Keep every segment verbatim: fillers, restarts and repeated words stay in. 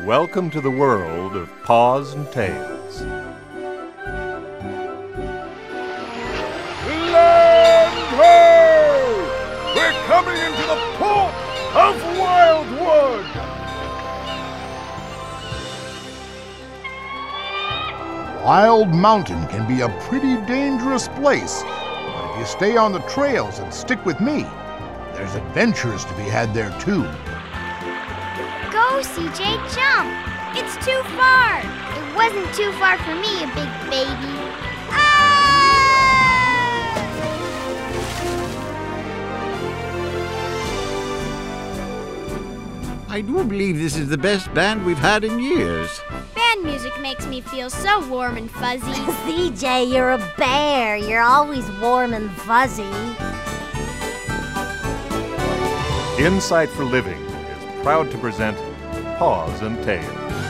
Welcome to the world of Paws and Tails. Land ho! We're coming into the port of Wildwood! Wild Mountain can be a pretty dangerous place, but if you stay on the trails and stick with me, there's adventures to be had there too. Go, C J, jump! It's too far! It wasn't too far for me, you big baby. Ah! I do believe this is the best band we've had in years. Band music makes me feel so warm and fuzzy. C J, you're a bear. You're always warm and fuzzy. Insight for Living is proud to present Paws and Tails.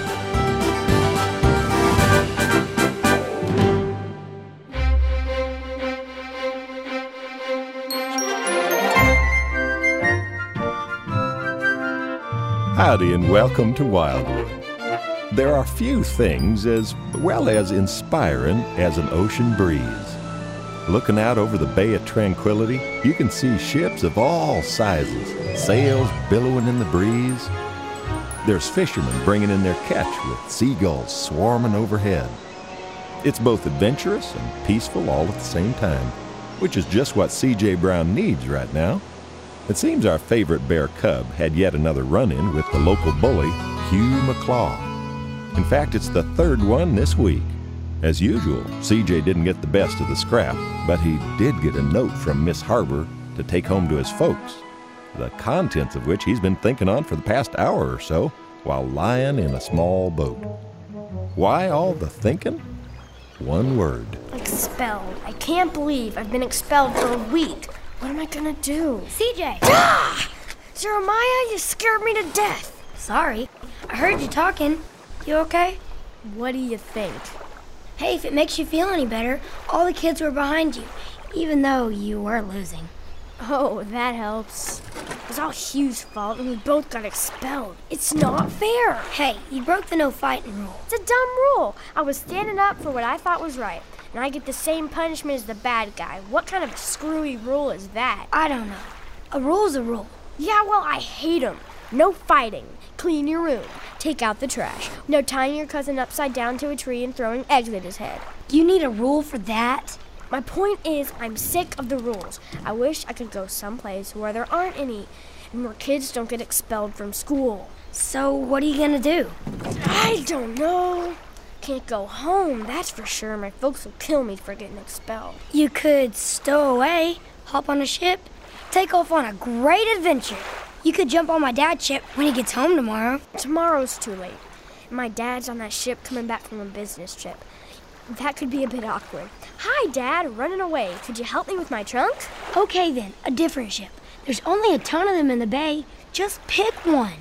Howdy and welcome to Wildwood. There are few things as well as inspiring as an ocean breeze. Looking out over the Bay of Tranquility, you can see ships of all sizes, sails billowing in the breeze. There's fishermen bringing in their catch with seagulls swarming overhead. It's both adventurous and peaceful all at the same time, which is just what C J Brown needs right now. It seems our favorite bear cub had yet another run-in with the local bully, Hugh McClaw. In fact, it's the third one this week. As usual, C J didn't get the best of the scrap, but he did get a note from Miss Harbor to take home to his folks, the contents of which he's been thinking on for the past hour or so while lying in a small boat. Why all the thinking? One word. Expelled. I can't believe I've been expelled for a week. What am I gonna do? C J! Ah! Jeremiah, you scared me to death. Sorry. I heard you talking. You okay? What do you think? Hey, if it makes you feel any better, all the kids were behind you, even though you were losing. Oh, that helps. It was all Hugh's fault and we both got expelled. It's not fair. Hey, you broke the no fighting rule. It's a dumb rule. I was standing up for what I thought was right, and I get the same punishment as the bad guy. What kind of screwy rule is that? I don't know. A rule's a rule. Yeah, well, I hate them. No fighting. Clean your room. Take out the trash. No tying your cousin upside down to a tree and throwing eggs at his head. You need a rule for that? My point is, I'm sick of the rules. I wish I could go someplace where there aren't any, and where kids don't get expelled from school. So, what are you gonna do? I don't know. Can't go home, that's for sure. My folks will kill me for getting expelled. You could stow away, hop on a ship, take off on a great adventure. You could jump on my dad's ship when he gets home tomorrow. Tomorrow's too late. My dad's on that ship coming back from a business trip. That could be a bit awkward. Hi, Dad, running away. Could you help me with my trunk? Okay then, a different ship. There's only a ton of them in the bay. Just pick one.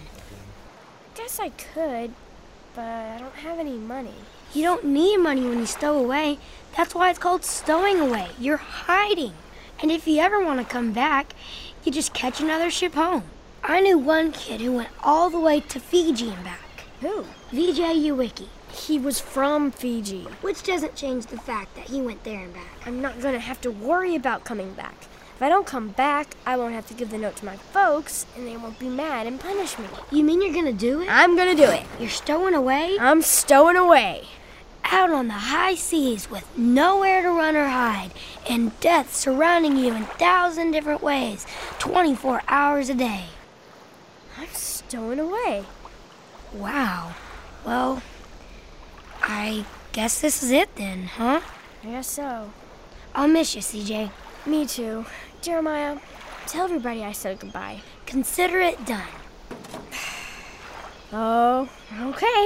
Guess I could, but I don't have any money. You don't need money when you stow away. That's why it's called stowing away. You're hiding. And if you ever want to come back, you just catch another ship home. I knew one kid who went all the way to Fiji and back. Who? Vijay Uwicki. He was from Fiji. Which doesn't change the fact that he went there and back. I'm not going to have to worry about coming back. If I don't come back, I won't have to give the note to my folks, and they won't be mad and punish me. You mean you're going to do it? I'm going to do it. You're stowing away? I'm stowing away. Out on the high seas with nowhere to run or hide, and death surrounding you in a thousand different ways, twenty-four hours a day. I'm stowing away. Wow. Well, I guess this is it then, huh? I guess so. I'll miss you, C J. Me too. Jeremiah, tell everybody I said goodbye. Consider it done. Oh, okay.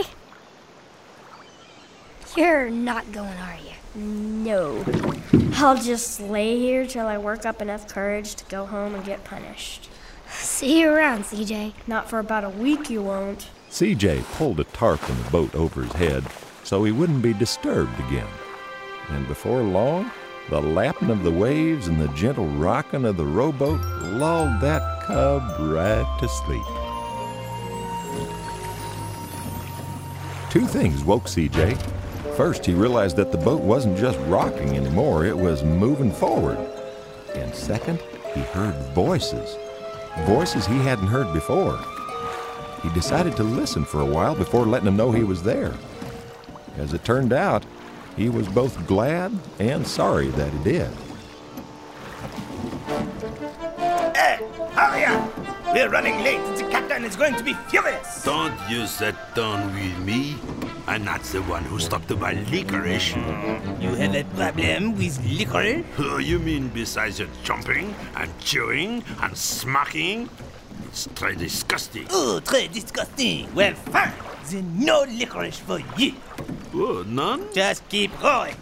You're not going, are you? No. I'll just lay here till I work up enough courage to go home and get punished. See you around, C J. Not for about a week, you won't. C J pulled a tarp in the boat over his head so he wouldn't be disturbed again. And before long, the lapping of the waves and the gentle rocking of the rowboat lulled that cub right to sleep. Two things woke C J. First, he realized that the boat wasn't just rocking anymore, it was moving forward. And second, he heard voices. Voices he hadn't heard before. He decided to listen for a while before letting them know he was there. As it turned out, he was both glad and sorry that he did. Hey, hurry up! We're running late. The captain is going to be furious. Don't use that tone with me. I'm not the one who stopped to buy licorice. You have a problem with licorice? Oh, you mean besides your jumping and chewing and smacking? It's très disgusting. Oh, très disgusting. Well, fine. Then no licorice for you. Oh, none? Just keep going.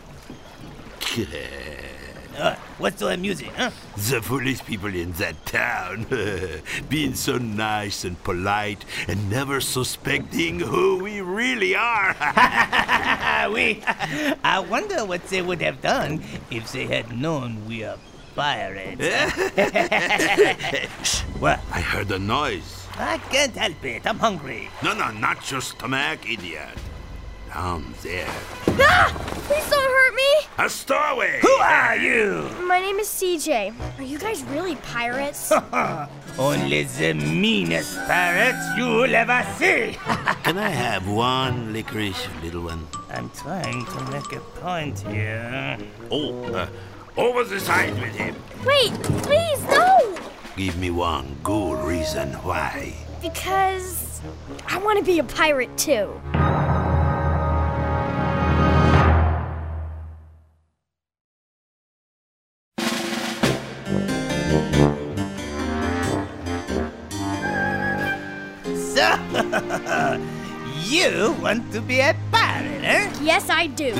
Uh, what's so amusing, huh? The foolish people in that town. Being so nice and polite and never suspecting who we really are. we, I wonder what they would have done if they had known we are pirates. Shh, what? I heard a noise. I can't help it. I'm hungry. No, no, not your stomach, idiot. Down there. Ah! Please don't hurt me! A stowaway! Who are you? My name is C J. Are you guys really pirates? Only the meanest pirates you'll ever see. Can I have one licorice, little one? I'm trying to make a point here. Oh, uh, over the side with him. Wait, please, no! Give me one good reason why. Because I want to be a pirate too. So, you want to be a pirate, eh? Yes, I do.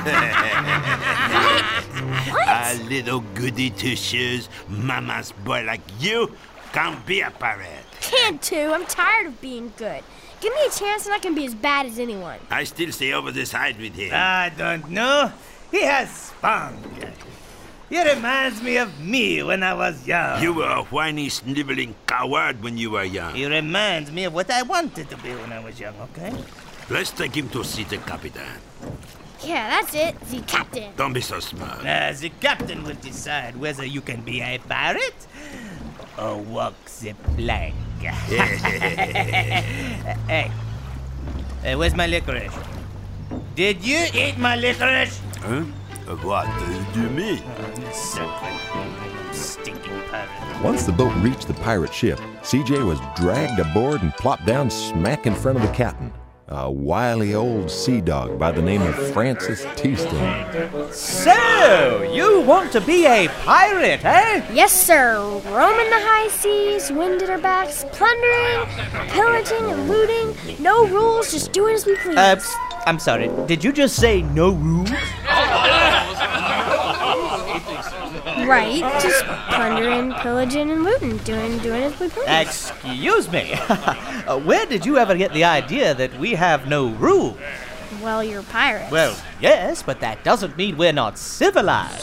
What? A little goody two-shoes, mama's boy like you can't be a pirate. Can't too. I'm tired of being good. Give me a chance and I can be as bad as anyone. I still stay over the side with him. I don't know. He has spunk. He reminds me of me when I was young. You were a whiny, sniveling coward when you were young. He reminds me of what I wanted to be when I was young, okay? Let's take him to see the captain. Yeah, that's it. The captain. Don't be so smart. Uh, the captain will decide whether you can be a pirate or walk the plank. Hey, hey, where's my licorice? Did you eat my licorice? Huh? What do you mean? Stinking pirate. Once the boat reached the pirate ship, C J was dragged aboard and plopped down smack in front of the captain, a wily old sea dog by the name of Francis Teaston. So, you want to be a pirate, eh? Yes, sir. Roaming the high seas, wind at our backs, plundering, pillaging, and looting. No rules, just doing as we please. Uh, I'm sorry, did you just say no rules? Right, just plundering, pillaging, and looting, doing doing as we please. Excuse me. uh, where did you ever get the idea that we have no rules? Well, you're pirates. Well, yes, but that doesn't mean we're not civilized.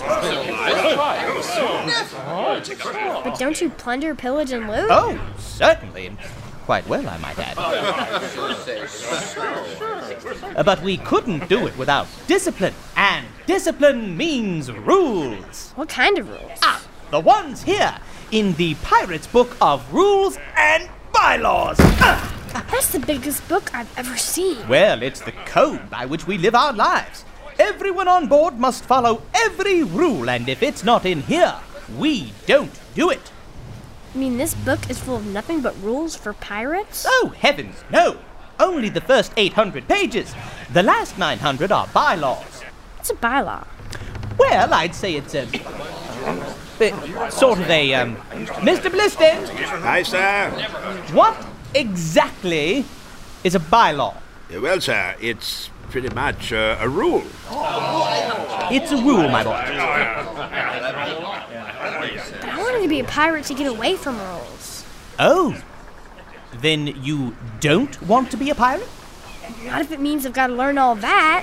But don't you plunder, pillage, and loot? Oh, certainly. Quite well, I might add. Uh, but we couldn't do it without discipline, and discipline means rules. What kind of rules? Ah, the ones here in the Pirate's Book of Rules and Bylaws. Ah! That's the biggest book I've ever seen. Well, it's the code by which we live our lives. Everyone on board must follow every rule, and if it's not in here, we don't do it. You mean this book is full of nothing but rules for pirates? Oh, heavens, no. Only the first eight hundred pages. The last nine hundred are bylaws. What's a bylaw? Well, I'd say it's a... a sort of a, um... Mister Bliston! Hi, sir. What exactly is a bylaw? Well, sir, it's pretty much uh, a rule. It's a rule, my boy. But I wanted to be a pirate to get away from rules. Oh. Then you don't want to be a pirate? Not if it means I've got to learn all that.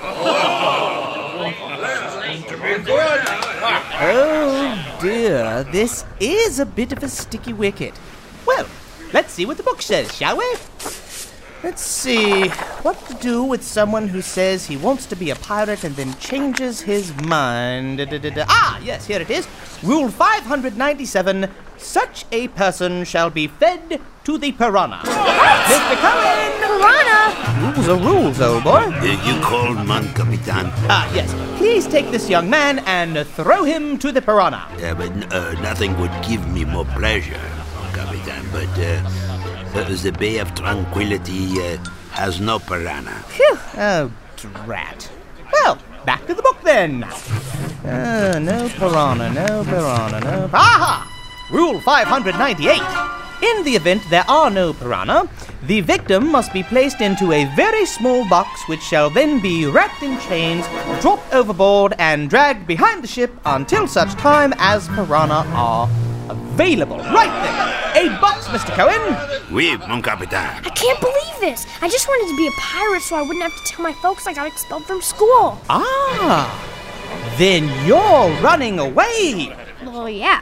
Oh, dear. This is a bit of a sticky wicket. Well, let's see what the book says, shall we? Let's see. What to do with someone who says he wants to be a pirate and then changes his mind? Da, da, da, da. Ah, yes, here it is. Rule five hundred ninety-seven. Such a person shall be fed to the piranha. Mister Cohen! Piranha? Rules are rules, old boy. Uh, you called, mon capitan. Ah, yes. Please take this young man and throw him to the piranha. Yeah, but uh, nothing would give me more pleasure, mon capitan. But uh, uh, the Bay of Tranquility uh, has no piranha. Phew. Oh, drat. Well, back to the book then. Uh, no piranha, no piranha, no... Aha! Rule five hundred ninety-eight. In the event there are no piranha, the victim must be placed into a very small box which shall then be wrapped in chains, dropped overboard, and dragged behind the ship until such time as piranha are available. Right then. A box, Mister Cohen. Oui, mon capitan. I can't believe this. I just wanted to be a pirate so I wouldn't have to tell my folks I got expelled from school. Ah, then you're running away. Well, yeah.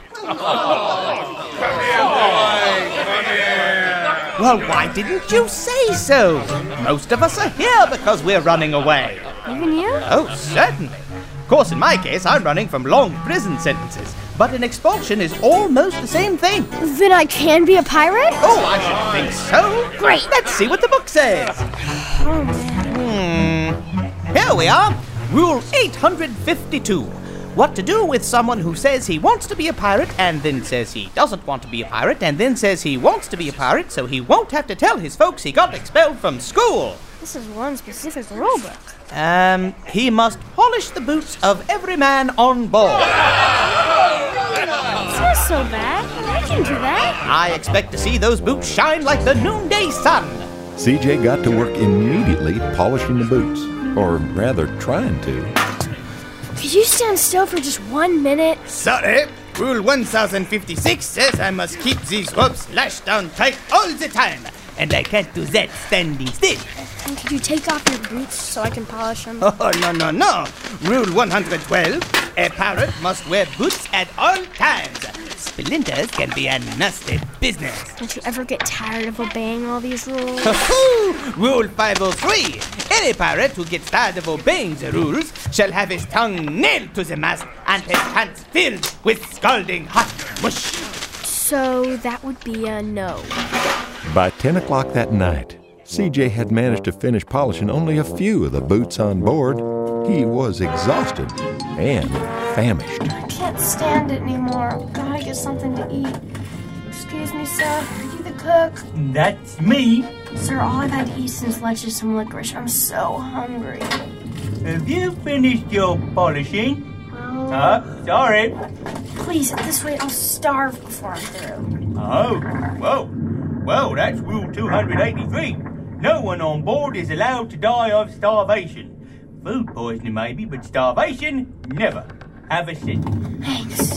Well, why didn't you say so? Most of us are here because we're running away. Even you? Oh, certainly. Of course, in my case, I'm running from long prison sentences. But an expulsion is almost the same thing. Then I can be a pirate? Oh, I should think so. Great. Let's see what the book says. Oh, man. Hmm. Here we are. Rule eight hundred fifty-two. What to do with someone who says he wants to be a pirate and then says he doesn't want to be a pirate and then says he wants to be a pirate so he won't have to tell his folks he got expelled from school. This is one specific rule book. Um, he must polish the boots of every man on board. It's not so bad. I can do that. I expect to see those boots shine like the noonday sun. C J got to work immediately polishing the boots, or rather trying to. Could you stand still for just one minute? Sorry. Rule one thousand fifty-six says I must keep these ropes lashed down tight all the time. And I can't do that standing still. And could you take off your boots so I can polish them? Oh, no, no, no. Rule one hundred twelve. A pirate must wear boots at all times. Splinters can be a nasty business. Don't you ever get tired of obeying all these rules? Rule five oh three. Any pirate who gets tired of obeying the rules shall have his tongue nailed to the mast and his pants filled with scalding hot mush. So that would be a no. By ten o'clock that night, C J had managed to finish polishing only a few of the boots on board. He was exhausted and famished. I can't stand it anymore. Gotta get something to eat. Excuse me, sir. Are you the cook? That's me. Sir, all I've had to eat since lunch is some licorice. I'm so hungry. Have you finished your polishing? Oh. Uh, sorry. Please, this way I'll starve before I'm through. Oh, whoa. Well, that's Rule two hundred eighty-three. No one on board is allowed to die of starvation. Food poisoning maybe, but starvation, never. Have a seat. Thanks.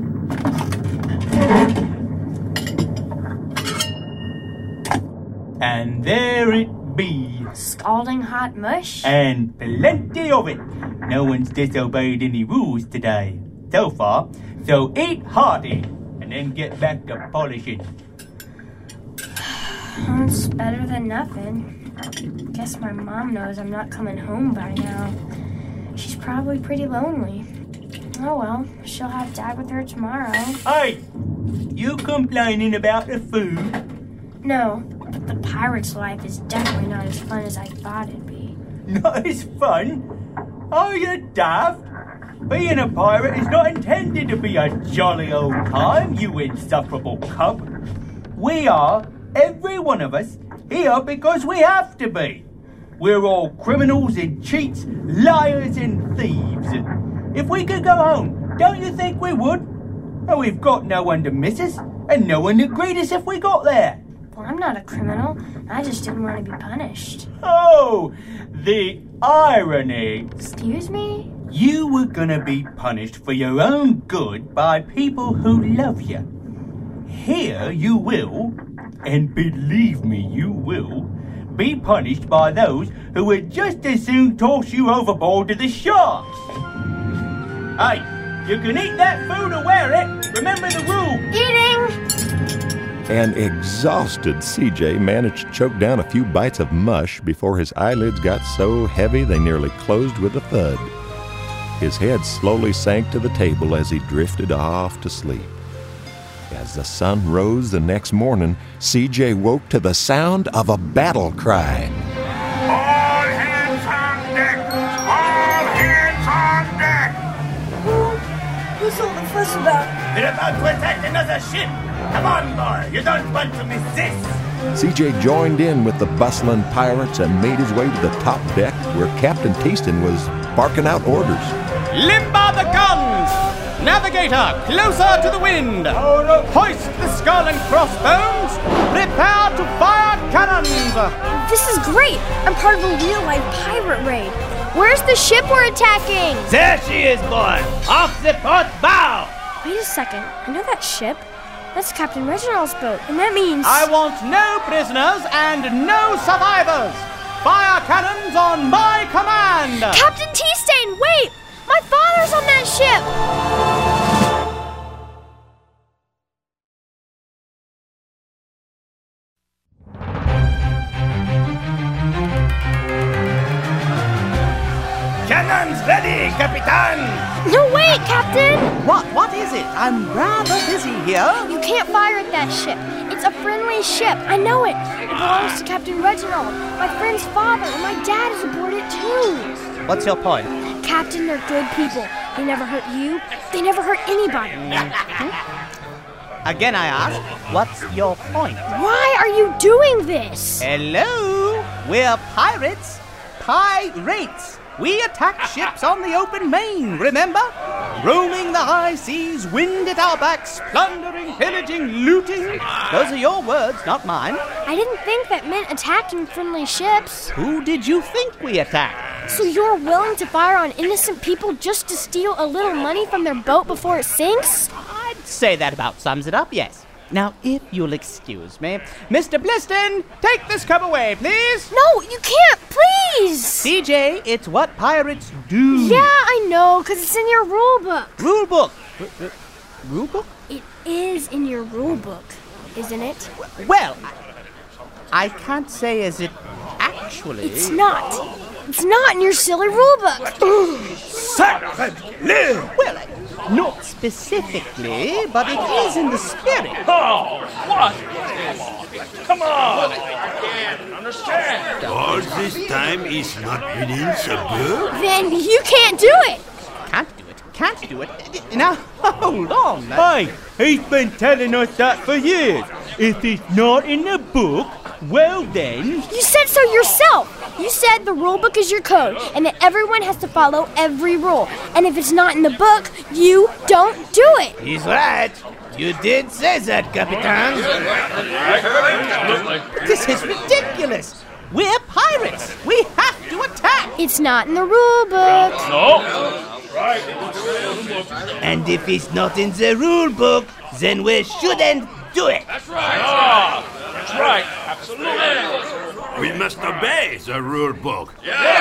And there it be. Scalding hot mush? And plenty of it. No one's disobeyed any rules today, so far. So eat hearty, and then get back to polishing. It's better than nothing. Guess my mom knows I'm not coming home by now. She's probably pretty lonely. Oh well, she'll have Dad with her tomorrow. Hey! You complaining about the food? No, but the pirate's life is definitely not as fun as I thought it'd be. Not as fun? Are you daft? Being a pirate is not intended to be a jolly old time, you insufferable cub. We are, every one of us, here because we have to be. We're all criminals and cheats, liars and thieves. If we could go home, don't you think we would? And we've got no one to miss us, and no one to greet us if we got there. Well, I'm not a criminal. I just didn't want to be punished. Oh, the irony. Excuse me? You were gonna be punished for your own good by people who love you. Here you will, and believe me, you will, be punished by those who would just as soon toss you overboard to the sharks. Hey, you can eat that food or wear it. Remember the rule. Eating! An exhausted C J managed to choke down a few bites of mush before his eyelids got so heavy they nearly closed with a thud. His head slowly sank to the table as he drifted off to sleep. As the sun rose the next morning, C J woke to the sound of a battle cry. All hands on deck! All hands on deck! Who's all the fuss about? We're about to attack another ship. Come on, boy. You don't want to miss this. C J joined in with the bustling pirates and made his way to the top deck where Captain Teaston was barking out orders. Limber the guns! Navigator, closer to the wind! Hoist the skull and crossbones! Prepare to fire cannons! This is great! I'm part of a real-life pirate raid. Where's the ship we're attacking? There she is, boy. Off the port bow. Wait a second. I know that ship. That's Captain Reginald's boat, and that means... I want no prisoners and no survivors! Fire cannons on my command! Captain Teastain, wait! My father's on that ship! Cannons ready, Capitan! No, wait, Captain! What? What is it? I'm rather busy here. You can't fire at that ship. It's a friendly ship. I know it. It belongs to Captain Reginald, my friend's father, and my dad is aboard it too. What's your point? Captain, they're good people. They never hurt you. They never hurt anybody. Again, I ask, what's your point? Why are you doing this? Hello? We're pirates. Pirates. We attack ships on the open main, remember? Roaming the high seas, wind at our backs, plundering, pillaging, looting. Those are your words, not mine. I didn't think that meant attacking friendly ships. Who did you think we attacked? So you're willing to fire on innocent people just to steal a little money from their boat before it sinks? I'd say that about sums it up, yes. Now, if you'll excuse me, Mister Bliston, take this cup away, please. No, you can't, please. C J, it's what pirates do. Yeah, I know, because it's in your rule book. Rule book? R- r- rule book? It is in your rule book, isn't it? Well, I, I can't say as it actually... It's not. It's not in your silly rule book. Sacre-bleu! Well, not specifically, but it is in the spirit. Oh, what? Come on! I can't understand. All this time is not within the book? Then you can't do it. Can't do it. Can't do it. Now, hold on. Hey, he's been telling us that for years. If it's not in the book, well then... You said so yourself. You said the rule book is your code and that everyone has to follow every rule. And if it's not in the book, you don't do it. He's right. You did say that, Capitan. This is ridiculous. We're pirates. We have to attack. It's not in the rule book. No. And if it's not in the rule book, then we shouldn't do it. That's right. Ah, that's right. Absolutely. We must obey the rule book.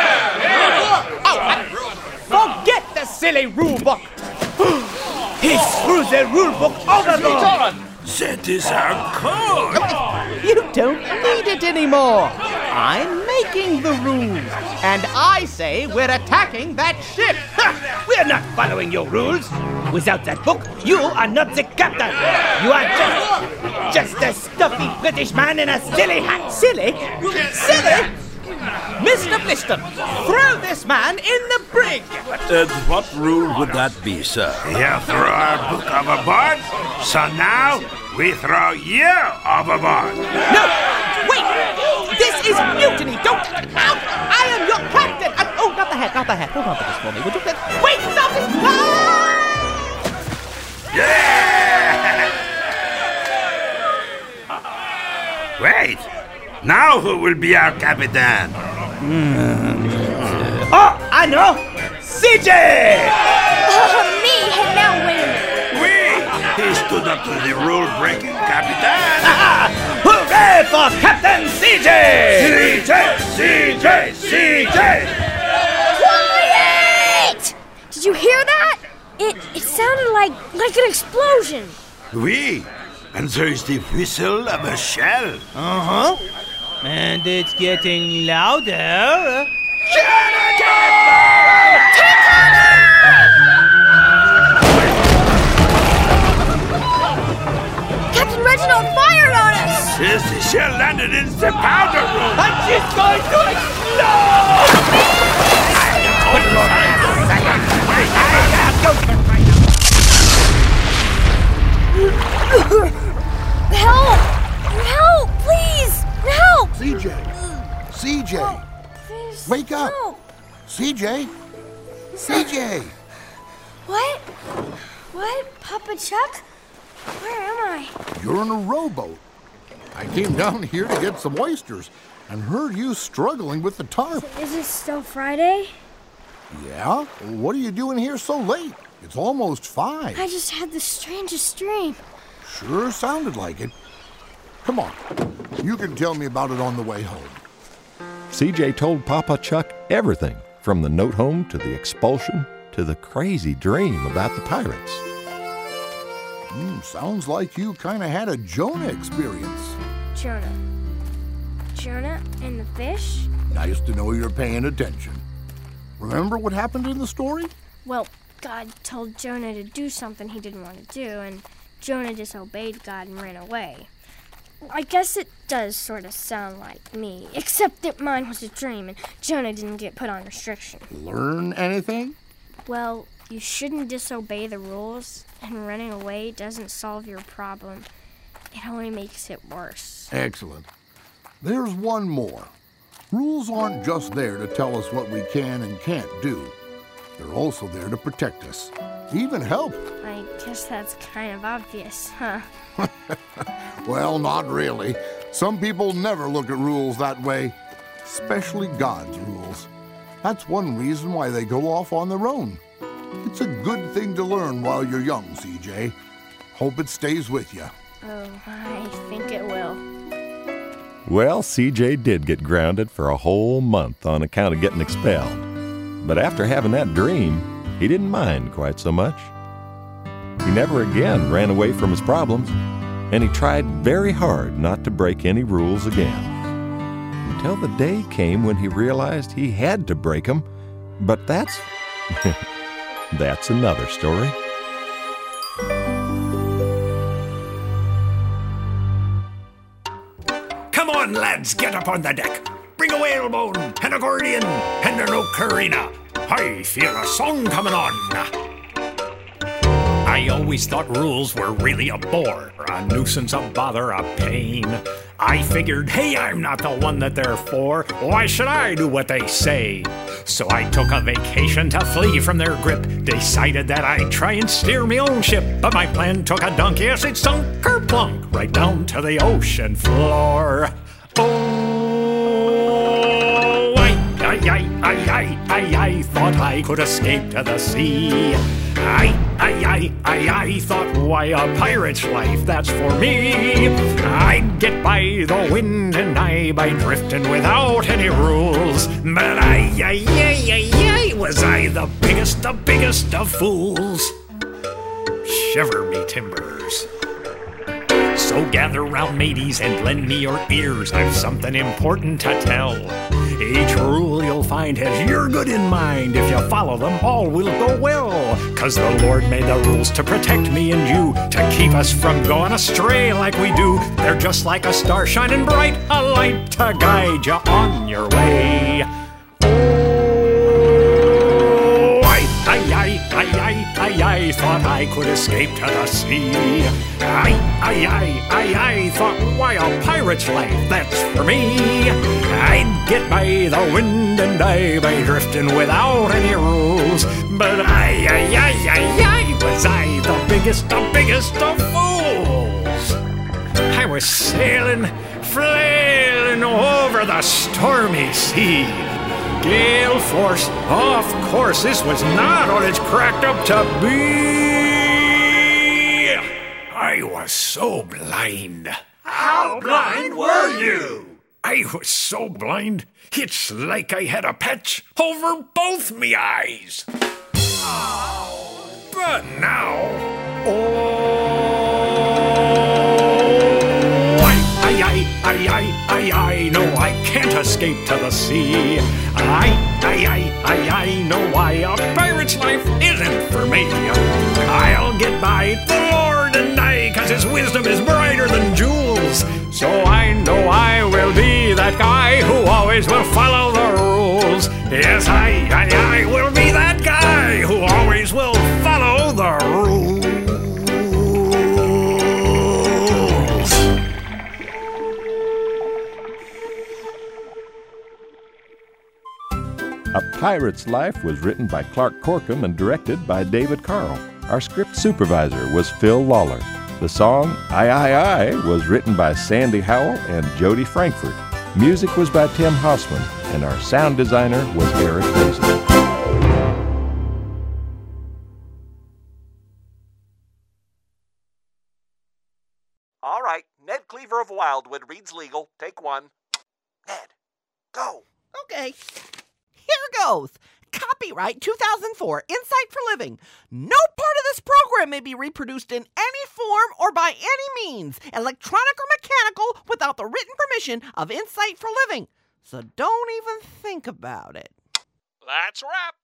Forget the silly rule book. He threw the rule book overboard. That is our code. You don't need it anymore. I'm making the rules, and I say we're attacking that ship. We're not following your rules. Without that book, you are not the captain. You are just, just a stuffy British man in a silly hat. Silly? Silly? Mister Bliston, throw this man in the brig. And what rule would that be, sir? You throw our book overboard, so now we throw you overboard. No, wait! This is mutiny! Don't... Ow! I am your captain! And, oh, not the hat, not the hat. Hold on to this for me, would you? Wait, stop it! Ah! Yeah! Wait! Now who will be our captain? Mm. Oh, I know! C J! Oh, me! And now wait a minute. We! He stood up to the rule-breaking captain! Hooray for Captain C J! C J! C J! C J! Quiet! Did you hear that? It it sounded like like an explosion. We? and there's the whistle of a shell. Uh-huh. And it's getting louder. Captain Reginald fired on us! Yes, the shell landed in the powder room. I'm just going to explode! Help! Help! Please! Help! C J! C J! Oh, please, Wake up! help. C J! C J! What? What? Papa Chuck? Where am I? You're in a rowboat. I came down here to get some oysters and heard you struggling with the tarp. Is it still Friday? Yeah? What are you doing here so late? It's almost five. I just had the strangest dream. Sure sounded like it. Come on. You can tell me about it on the way home. C J told Papa Chuck everything, from the note home to the expulsion to the crazy dream about the pirates. Mm, sounds like you kind of had a Jonah experience. Jonah. Jonah and the fish? Nice to know you're paying attention. Remember what happened in the story? Well, God told Jonah to do something he didn't want to do, and Jonah disobeyed God and ran away. I guess it does sort of sound like me, except that mine was a dream and Jonah didn't get put on restriction. Learn anything? Well, you shouldn't disobey the rules, and running away doesn't solve your problem. It only makes it worse. Excellent. There's one more. Rules aren't just there to tell us what we can and can't do. They're also there to protect us, even help. I guess that's kind of obvious, huh? Well, not really. Some people never look at rules that way, especially God's rules. That's one reason why they go off on their own. It's a good thing to learn while you're young, C J. Hope it stays with you. Oh, I think it will. Well, C J did get grounded for a whole month on account of getting expelled. But after having that dream, he didn't mind quite so much. He never again ran away from his problems, and he tried very hard not to break any rules again. Until the day came when he realized he had to break them, but that's... that's another story. Come on, lads, get up on the deck. Bring a whalebone and a accordion and an ocarina. I feel a song coming on. I always thought rules were really a bore, a nuisance, a bother, a pain. I figured, hey, I'm not the one that they're for. Why should I do what they say? So I took a vacation to flee from their grip. Decided that I'd try and steer my own ship. But my plan took a dunk, yes, it sunk kerplunk right down to the ocean floor. Oh, I, I, I, I, I, I, I thought I could escape to the sea. I, I, I, I, I thought, why, a pirate's life, that's for me. I'd get by the wind and I by drifting without any rules. But I, I, I, I, I, was I the biggest, the biggest of fools. Shiver me timbers. So gather round, mateys, and lend me your ears. I've something important to tell. Each rule you'll find has your good in mind. If you follow them, all will go well. Cause the Lord made the rules to protect me and you, to keep us from going astray like we do. They're just like a star shining bright, a light to guide you on your way. Oh, I, I, I, I, I, I, I thought I could escape to the sea. I, I, I, I, I thought, why, a pirate's life, that's for me. I'd get by the wind and die by drifting without any rules. But I, I, I, I, I, was I the biggest, the biggest of fools. I was sailing, flailing over the stormy sea. Gale force, of course, this was not what it's cracked up to be. I was so blind. How blind were you? I was so blind, it's like I had a patch over both me eyes. Oh. But now, oh, I, I, I, I, no, I can't escape to the sea. I, I, I, I, I know why a pirate's life isn't for me. I'll get by the Lord and I, cause his wisdom is brighter than jewels. So I know I will be that guy who always will follow the rules. Yes, I, I, I will be that guy who always will follow the rules. A Pirate's Life was written by Clark Corkum and directed by David Carl. Our script supervisor was Phil Lawler. The song I, I, I was written by Sandy Howell and Jody Frankfurt. Music was by Tim Hausman, and our sound designer was Eric Basil. All right, Ned Cleaver of Wildwood reads legal. Take one. Ned, go. Okay. Here goes. Copyright two thousand four, Insight for Living. No part of this program may be reproduced in any form or by any means, electronic or mechanical, without the written permission of Insight for Living. So don't even think about it. That's a wrap.